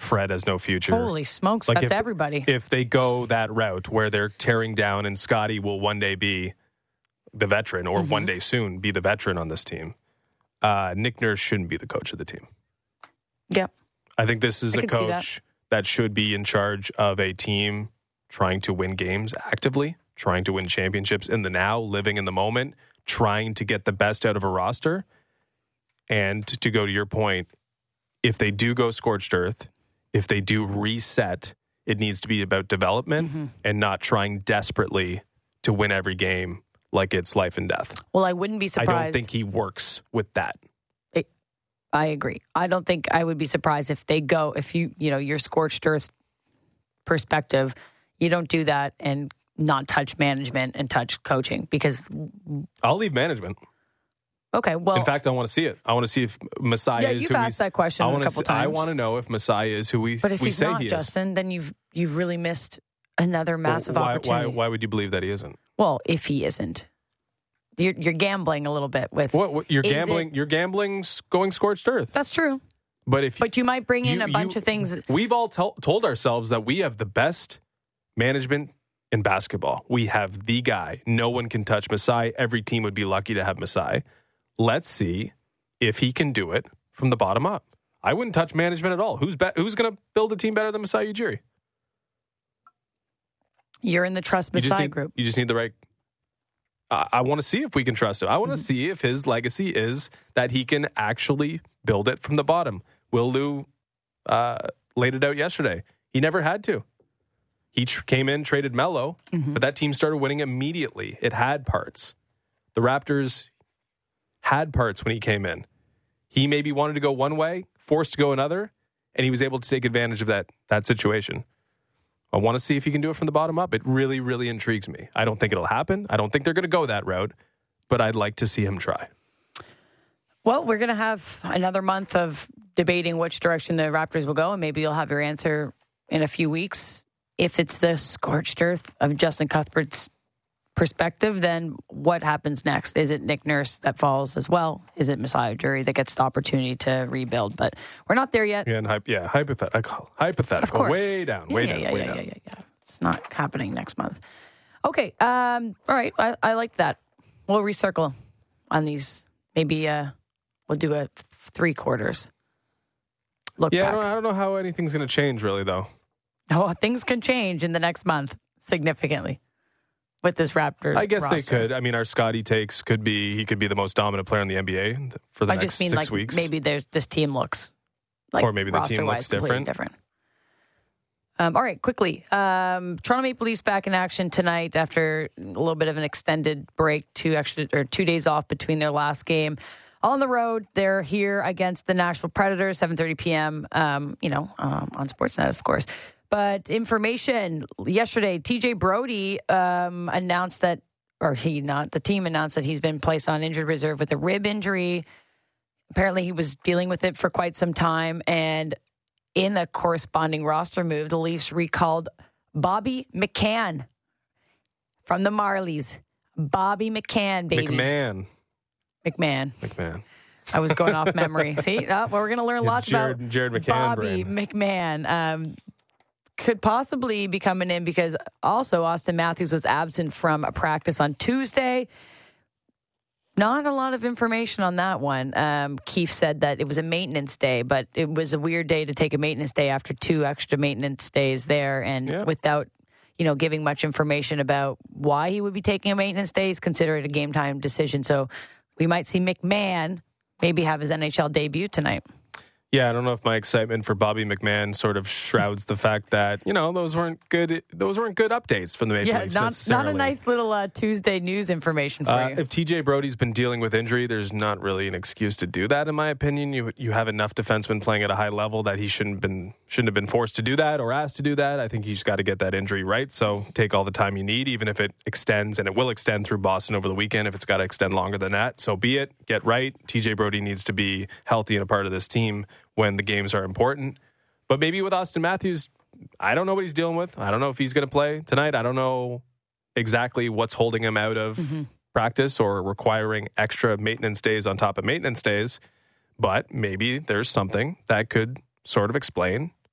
Fred has no future. Holy smokes, Like that's if, everybody. If they go that route where they're tearing down and Scotty will one day be the veteran or mm-hmm. one day soon be the veteran on this team, uh, Nick Nurse shouldn't be the coach of the team. Yeah. I think this is I a coach that. that should be in charge of a team trying to win games actively, trying to win championships in the now, living in the moment, trying to get the best out of a roster. And to go to your point, if they do go scorched earth, if they do reset, it needs to be about development mm-hmm. and not trying desperately to win every game like it's life and death. Well, I wouldn't be surprised. I don't think he works with that. It, I agree. I don't think I would be surprised if they go, if you, you know, your scorched earth perspective, you don't do that and not touch management and touch coaching because... I'll leave management. Okay, well... In fact, I want to see it. I want to see if Masai yeah, is you've who asked that question I a couple see, times. I want to know if Masai is who we, but if we he's say not, he Justin, is. then you've you've really missed another massive well, why, opportunity. Why, why would you believe that he isn't? Well, if he isn't. You're, you're gambling a little bit with... What, what you're is gambling it, You're gambling going scorched earth. That's true. But if But you might bring in you, a bunch you, of things... We've all tell, told ourselves that we have the best management in basketball. We have the guy. No one can touch Masai. Every team would be lucky to have Masai. Let's see if he can do it from the bottom up. I wouldn't touch management at all. Who's be, who's going to build a team better than Masai Ujiri? You're in the trust Masai need, group. You just need the right... I, I want to see if we can trust him. I want to mm-hmm. see if his legacy is that he can actually build it from the bottom. Will Lou uh, laid it out yesterday. He never had to. He tr- came in, traded Melo, mm-hmm. but that team started winning immediately. It had parts. The Raptors had parts when he came in. He maybe wanted to go one way, forced to go another, and he was able to take advantage of that that situation. I want to see if he can do it from the bottom up. It really, really intrigues me. I don't think it'll happen. I don't think they're going to go that route, but I'd like to see him try. Well, we're going to have another month of debating which direction the Raptors will go, and maybe you'll have your answer in a few weeks. If it's the scorched earth of Justin Cuthbert's perspective, then what happens next? Is it Nick Nurse that falls as well? Is it Masai Ujiri that gets the opportunity to rebuild? But we're not there yet. Yeah, and hy- yeah hypothetical. Hypothetical. Of course. Way down, yeah, way yeah, down, yeah, way yeah, down. Yeah, yeah, yeah. It's not happening next month. Okay. Um, all right. I, I like that. We'll recircle on these. Maybe uh, we'll do a three quarters look yeah, back. I don't, I don't know how anything's going to change, really, though. Oh, things can change in the next month significantly with this Raptors I guess roster. they could. I mean, our Scotty takes could be, he could be the most dominant player in the N B A for the I next just mean six like weeks. maybe there's this team looks like or maybe the team looks different. different. Um, all right, quickly. Um, Toronto Maple Leafs back in action tonight after a little bit of an extended break, two extra or two days off between their last game. On the road, they're here against the Nashville Predators, seven thirty p.m., um, you know, um, on Sportsnet, of course. But information, yesterday, T J Brodie um, announced that, or he not, the team announced that he's been placed on injured reserve with a rib injury. Apparently, he was dealing with it for quite some time. And in the corresponding roster move, the Leafs recalled Bobby McCann from the Marlies. Bobby McCann, baby. McMahon. McMahon. McMahon. I was going off memory. See, oh, well, we're going to learn lots Jared, about Jared McCann Bobby brain. McMahon. Um, could possibly be coming in because also Austin Matthews was absent from a practice on Tuesday. Not a lot of information on that one. Um, Keefe said that it was a maintenance day, but it was a weird day to take a maintenance day after two extra maintenance days there, and yeah. without, you know, giving much information about why he would be taking a maintenance day. He's considered a game time decision. So we might see McMahon maybe have his N H L debut tonight. Yeah, I don't know if my excitement for Bobby McMahon sort of shrouds the fact that, you know, those weren't good. Those weren't good updates from the Maple yeah, Leafs. not not a nice little uh, Tuesday news information for uh, you. If T J Brodie's been dealing with injury, there's not really an excuse to do that, in my opinion. You you have enough defensemen playing at a high level that he shouldn't been shouldn't have been forced to do that or asked to do that. I think he's got to get that injury right. So take all the time you need, even if it extends, and it will extend through Boston over the weekend. If it's got to extend longer than that, so be it. Get right. T J Brodie needs to be healthy and a part of this team when the games are important. But maybe with Austin Matthews, I don't know what he's dealing with. I don't know if he's going to play tonight. I don't know exactly what's holding him out of mm-hmm. practice or requiring extra maintenance days on top of maintenance days. But maybe there's something that could sort of explain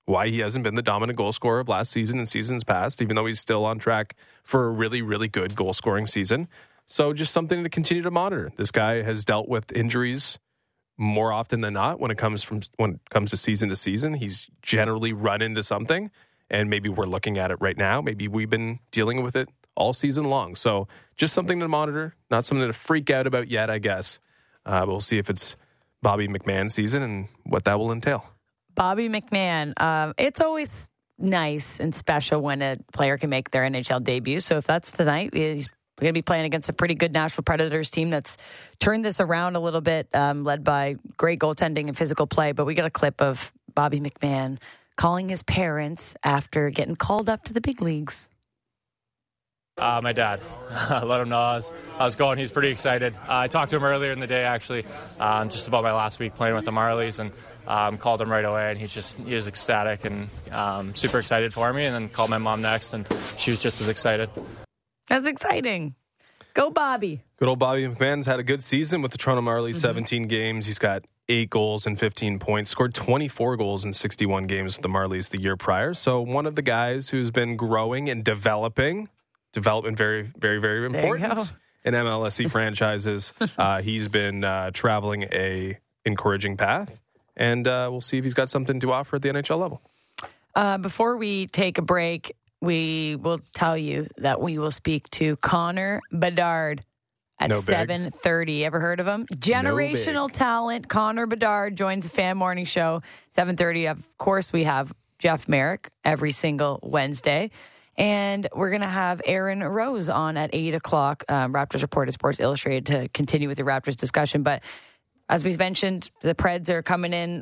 why he hasn't been the dominant goal scorer of last season and seasons past, even though he's still on track for a really, really good goal scoring season. So just something to continue to monitor. This guy has dealt with injuries more often than not when it comes from when it comes to season to season. He's generally run into something, and maybe we're looking at it right now. Maybe we've been dealing with it all season long. So just something to monitor, not something to freak out about yet, I guess. Uh, but we'll see if it's Bobby McMahon season and what that will entail. Bobby McMahon. Um, it's always nice and special when a player can make their N H L debut. So if that's tonight, he's going to be playing against a pretty good Nashville Predators team that's turned this around a little bit, um, led by great goaltending and physical play. But we got a clip of Bobby McMahon calling his parents after getting called up to the big leagues. Uh, my dad. I let him know I was, I was going. He's pretty excited. Uh, I talked to him earlier in the day, actually, um, just about my last week playing with the Marlies, and um, called him right away. And he's just he was ecstatic and um, super excited for me. And then called my mom next, and she was just as excited. That's exciting. Go, Bobby. Good old Bobby McMahon's had a good season with the Toronto Marlies, mm-hmm. seventeen games. He's got eight goals and fifteen points, scored twenty-four goals in sixty-one games with the Marlies the year prior. So one of the guys who's been growing and developing. Development very, very, very important in M L S E franchises. Uh, he's been uh, traveling a encouraging path, and uh, we'll see if he's got something to offer at the N H L level. Uh, before we take a break, we will tell you that we will speak to Connor Bedard at no seven thirty. Ever heard of him? Generational no talent. Connor Bedard joins the Fan Morning Show, seven thirty. Of course, we have Jeff Merrick every single Wednesday. And we're going to have Aaron Rose on at eight o'clock, um, Raptors Report at Sports Illustrated, to continue with the Raptors discussion. But as we mentioned, the Preds are coming in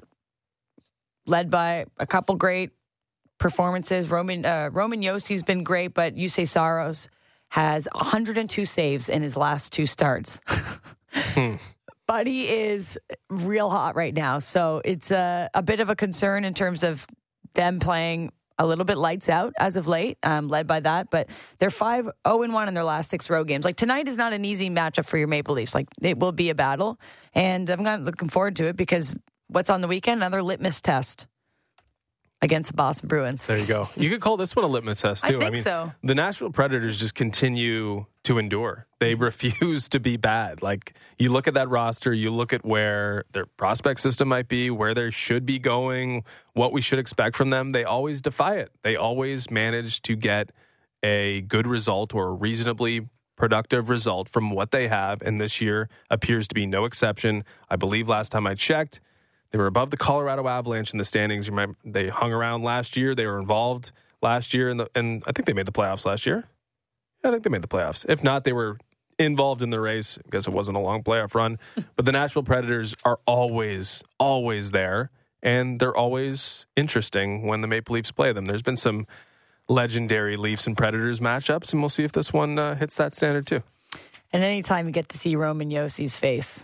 led by a couple great performances. Roman uh, Roman Yossi's been great, but Jussi Saros has one hundred two saves in his last two starts. hmm. Buddy is real hot right now. So it's a, a bit of a concern in terms of them playing a little bit lights out as of late, um, led by that. But they're five oh and one in their last six road games. Like, tonight is not an easy matchup for your Maple Leafs. Like, it will be a battle. And I'm not looking forward to it because what's on the weekend? Another litmus test against the Boston Bruins. There you go. You could call this one a litmus test, too. I think I mean, so. The Nashville Predators just continue to endure. They refuse to be bad. Like, you look at that roster, you look at where their prospect system might be, where they should be going, what we should expect from them. They always defy it. They always manage to get a good result or a reasonably productive result from what they have, and this year appears to be no exception. I believe last time I checked, they were above the Colorado Avalanche in the standings. You might, they hung around last year. They were involved last year, in the, and I think they made the playoffs last year. Yeah, I think they made the playoffs. If not, they were involved in the race. I guess it wasn't a long playoff run. But the Nashville Predators are always, always there, and they're always interesting when the Maple Leafs play them. There's been some legendary Leafs and Predators matchups, and we'll see if this one uh, hits that standard too. And anytime you get to see Roman Yossi's face,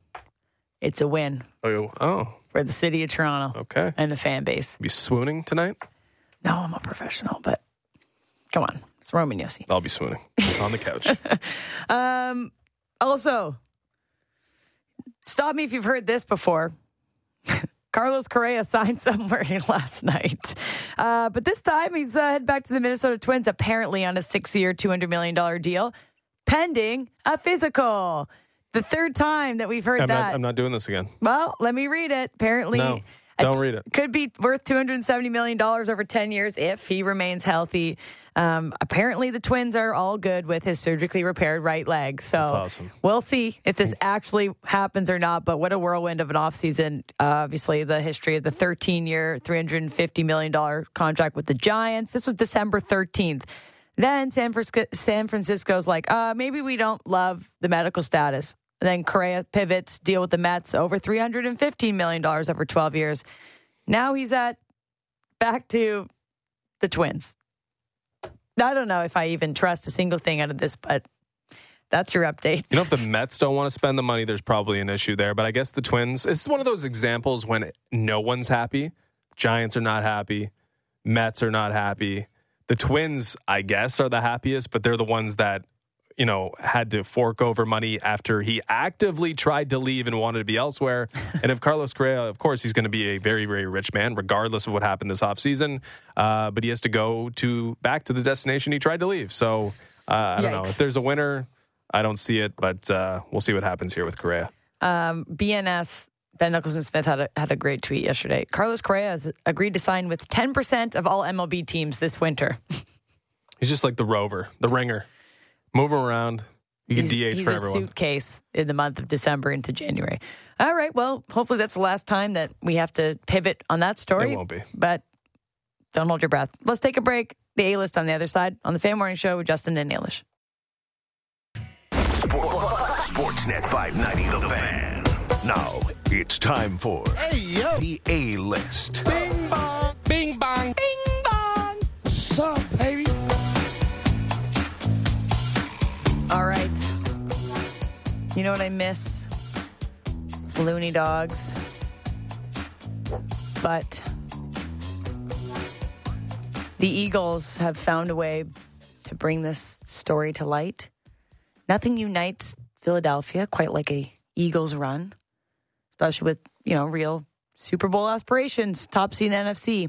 it's a win. Oh, oh, for the city of Toronto. Okay. And the fan base. Be swooning tonight? No, I'm a professional, but come on. It's Roman Josi. I'll be swooning on the couch. um, also, stop me if you've heard this before. Carlos Correa signed somewhere last night. Uh, but this time he's uh, headed back to the Minnesota Twins, apparently on a six-year, two hundred million dollars deal, pending a physical. The third time that we've heard I'm that. Not, I'm not doing this again. Well, let me read it. Apparently, no, don't read it. Could be worth two hundred seventy million dollars over ten years if he remains healthy. Um, apparently, the Twins are all good with his surgically repaired right leg. So That's awesome. We'll see if this actually happens or not. But what a whirlwind of an offseason. Uh, obviously, the history of the thirteen-year, three hundred fifty million dollars contract with the Giants. This was December thirteenth. Then San Francisco, San Francisco's like, uh, maybe we don't love the medical status. And then Correa pivots, deal with the Mets, over three hundred fifteen million dollars over twelve years. Now he's at back to the Twins. I don't know if I even trust a single thing out of this, but that's your update. You know, if the Mets don't want to spend the money, there's probably an issue there. But I guess the Twins, it's one of those examples when no one's happy. Giants are not happy. Mets are not happy. The Twins, I guess, are the happiest, but they're the ones that you know, had to fork over money after he actively tried to leave and wanted to be elsewhere. And if Carlos Correa, of course, he's going to be a very, very rich man, regardless of what happened this offseason. Uh, but he has to go to back to the destination he tried to leave. So uh, I don't Yikes. know. If there's a winner, I don't see it, but uh, we'll see what happens here with Correa. Um, B N S, Ben Nicholson-Smith, had a, had a great tweet yesterday. Carlos Correa has agreed to sign with ten percent of all M L B teams this winter. He's just like the rover, the ringer. Move him around. You can he's, D H he's for a everyone. Suitcase in the month of December into January. All right. Well, hopefully that's the last time that we have to pivot on that story. It won't be. But don't hold your breath. Let's take a break. The A-List on the other side on the Fan Morning Show with Justin and Eilish. Sport, Sportsnet five ninety The Fan. Now it's time for hey, yo. the A-List. Bing bong. Bing bong. Bing bong. What's up, baby? All right. You know what I miss? It's Looney Dogs. But the Eagles have found a way to bring this story to light. Nothing unites Philadelphia quite like a Eagles run, especially with, you know, real Super Bowl aspirations, top seed in the N F C.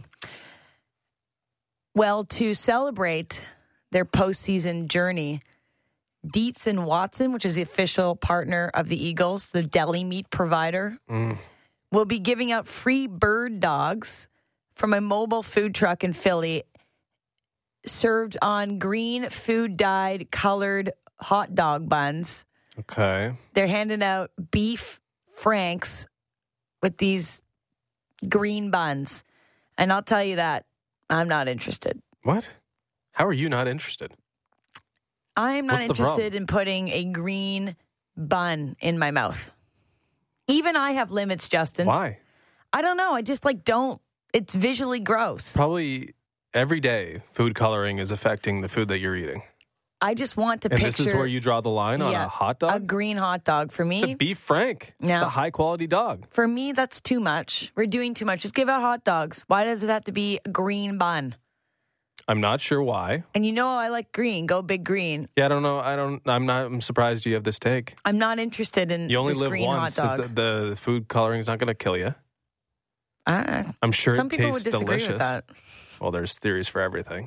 Well, to celebrate their postseason journey, Dietz and Watson, which is the official partner of the Eagles, the deli meat provider, mm. will be giving out free bird dogs from a mobile food truck in Philly, served on green food-dyed colored hot dog buns. Okay. They're handing out beef franks with these green buns. And I'll tell you that I'm not interested. What? How are you not interested? I'm not What's interested in putting a green bun in my mouth. Even I have limits, Justin. Why? I don't know. I just like don't. It's visually gross. Probably every day food coloring is affecting the food that you're eating. I just want to and picture. And this is where you draw the line yeah, on a hot dog? A green hot dog for me. It's a beef frank. No. It's a high quality dog. For me, that's too much. We're doing too much. Just give out hot dogs. Why does it have to be a green bun? I'm not sure why. And you know I like green. Go big green. Yeah, I don't know. I don't. I'm not. I'm surprised you have this take. I'm not interested in. You only this live green once. Hot dog. The, the food coloring is not going to kill you. Uh, I'm sure some it people tastes would disagree delicious. With that. Well, there's theories for everything.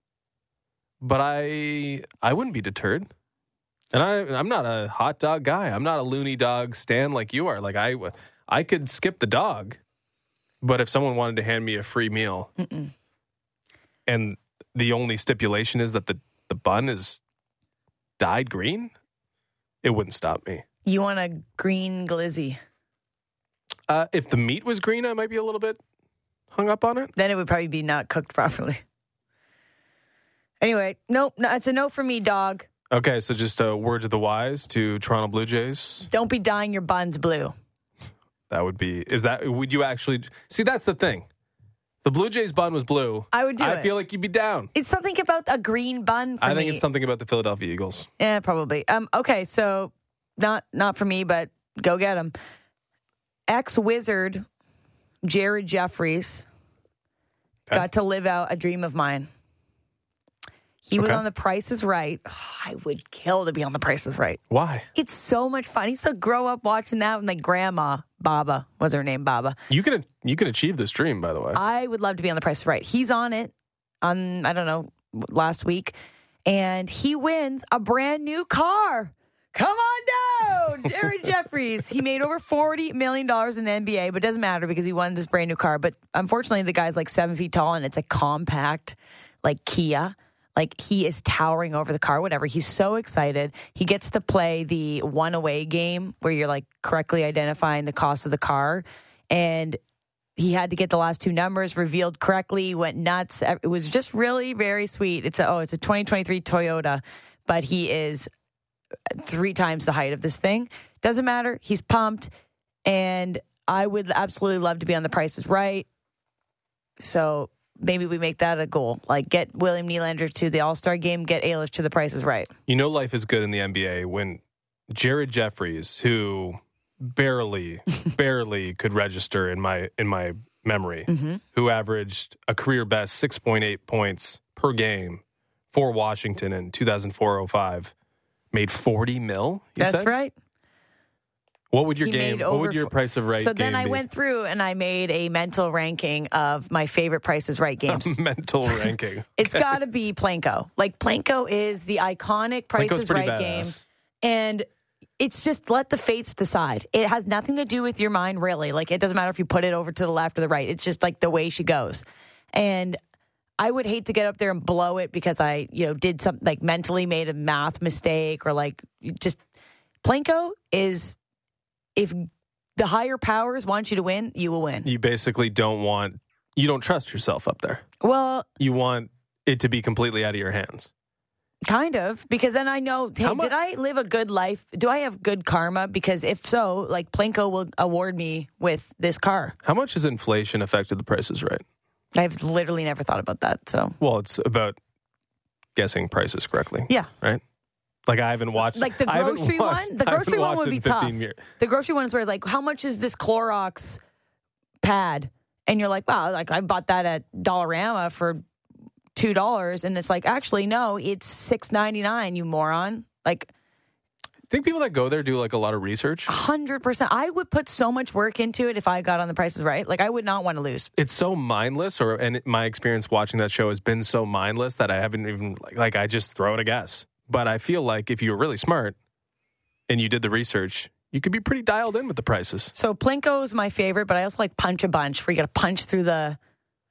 But I I wouldn't be deterred. And I I'm not a hot dog guy. I'm not a loony dog stan like you are. Like I I could skip the dog, but if someone wanted to hand me a free meal, Mm-mm. and the only stipulation is that the, the bun is dyed green, it wouldn't stop me. You want a green glizzy? Uh, if the meat was green, I might be a little bit hung up on it. Then it would probably be not cooked properly. Anyway, nope, no, it's a no for me, dog. Okay, so just a word to the wise to Toronto Blue Jays. Don't be dyeing your buns blue. That would be, is that, would you actually, see, that's the thing. The Blue Jays bun was blue. I would do I it. I feel like you'd be down. It's something about a green bun for I me. think it's something about the Philadelphia Eagles. Yeah, probably. Um, okay, so not not for me, but go get him. Ex-Wizard Jared Jeffries okay. got to live out a dream of mine. He was okay. on The Price is Right. Oh, I would kill to be on The Price is Right. Why? It's so much fun. I used to grow up watching that with my grandma, Baba, was her name, Baba. You can you can achieve this dream, by the way. I would love to be on The Price is Right. He's on it on, I don't know, last week, and he wins a brand new car. Come on down, Jared Jeffries. He made over forty million dollars in the N B A, but it doesn't matter because he won this brand new car. But unfortunately, the guy's like seven feet tall, and it's a compact, like Kia. Like, he is towering over the car, whatever. He's so excited. He gets to play the one away game where you're, like, correctly identifying the cost of the car. And he had to get the last two numbers revealed correctly, went nuts. It was just really very sweet. It's a, oh, it's a twenty twenty-three Toyota, but he is three times the height of this thing. Doesn't matter. He's pumped. And I would absolutely love to be on The Price is Right. So maybe we make that a goal. Like, get William Nylander to the All-Star game, get Eilish to The Price is Right. You know life is good in the N B A when Jared Jeffries, who barely, barely could register in my in my memory, mm-hmm. who averaged a career best six point eight points per game for Washington in two thousand four oh five, Made forty mil. You That's said? right. What would your He game? made What would over your fo- Price of Right? So then game I be? went through and I made a mental ranking of my favorite Price is Right games. mental ranking. It's got to be Planko. Like Planko is the iconic Price Planko's is pretty Right game, badass. and it's just let the fates decide. It has nothing to do with your mind, really. Like it doesn't matter if you put it over to the left or the right. It's just like the way she goes, and I would hate to get up there and blow it because I, you know, did something like mentally made a math mistake or like just Planko is if the higher powers want you to win, you will win. You basically don't want. You don't trust yourself up there. Well, You want it to be completely out of your hands. kind of, because then I know, hey, How mu- did I live a good life? Do I have good karma? Because if so, like Planko will award me with this car. How much has inflation affected the prices right? I've literally never thought about that. So, Well, it's about guessing prices correctly. yeah. Right? Like I haven't watched Like the I haven't grocery watched- one? The I haven't grocery one watched would in be tough. fifteen years. The grocery one is where like, how much is this Clorox pad? And you're like, wow, like I bought that at Dollarama for two dollars, and it's like, actually, no, it's six ninety nine. You moron! Like Think people that go there do like a lot of research? hundred percent. I would put so much work into it if I got on the prices right. Like I would not want to lose. It's so mindless, or and my experience watching that show has been so mindless that I haven't even like, like I just throw it a guess. But I feel like if you were really smart and you did the research, you could be pretty dialed in with the prices. So Plinko is my favorite, but I also like Punch a Bunch, where you got to punch through the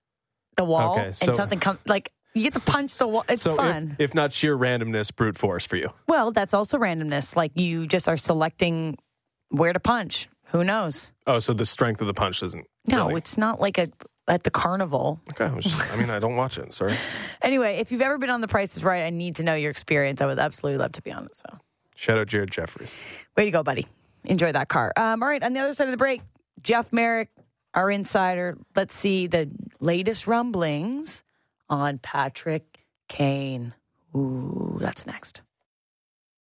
the wall Okay, so- and something comes. Like you get to punch the wall. It's So fun. if, if not sheer randomness, brute force for you. Well, that's also randomness. Like you just are selecting where to punch. Who knows? Oh, so the strength of the punch doesn't. No, really- it's not like a at the carnival. Okay, I, was just, I mean, I don't watch it. Sorry. Anyway, if you've ever been on The Price is Right, I need to know your experience. I would absolutely love to be on it. So, Shout out Jared Jeffrey. way to go, buddy. Enjoy that car. Um, all right, on the other side of the break, Jeff Merrick, our insider. Let's see the latest rumblings on Patrick Kane. Ooh, that's next.